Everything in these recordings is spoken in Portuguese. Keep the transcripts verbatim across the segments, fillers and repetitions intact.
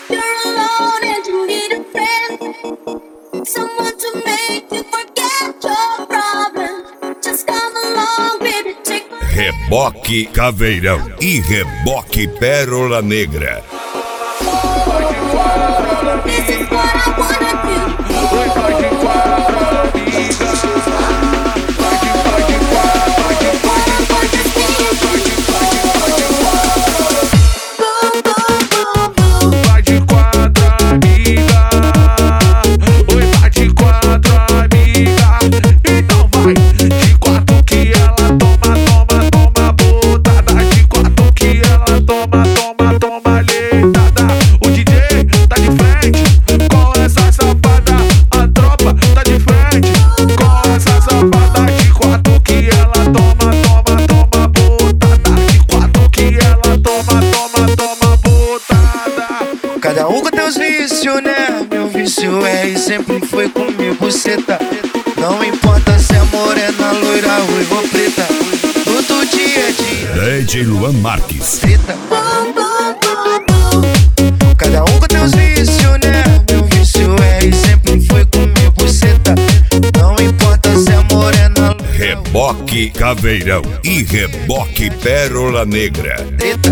you're alone and you need a friend, someone to make you forget your problems, just come along, baby, take my hand. Reboque Caveirão e Reboque Pérola Negra. This is what I wanna do. Vai de quatro, amiga. Oi, vai de quatro, amiga. Então vai de quatro que ela toma, toma, toma botada. De quatro que ela toma, toma, toma leitada. O D J tá de frente com essa safada. A tropa tá de frente com essa safada. De quatro que ela toma, toma, toma botada. De quatro que ela toma, toma, toma botada. Cada um com teus vícios, né? Meu vício é e sempre foi comigo, ceta. Não importa se é morena, loira, ruiva ou preta. Todo dia é dia. D J Luan Marques. Treta. Cada um com teus vícios, né? Meu vício é e sempre foi comigo, ceta. Não importa se é morena, loira, Reboque Caveirão e Reboque Pérola Negra. treta.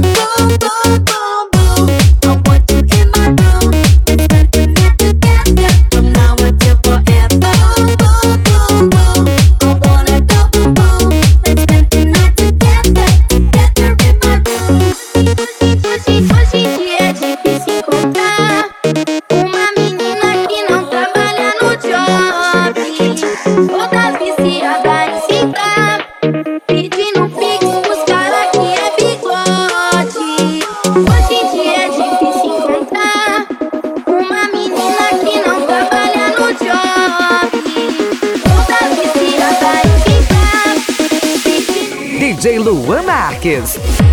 Hoje em dia é difícil encontrar uma menina que não trabalha no job, toda viciada em citar, pedindo pix pros caras que é bigode. Hoje em dia é difícil encontrar uma menina que não trabalha no job, toda viciada em citar, pedindo D J Luan Marques.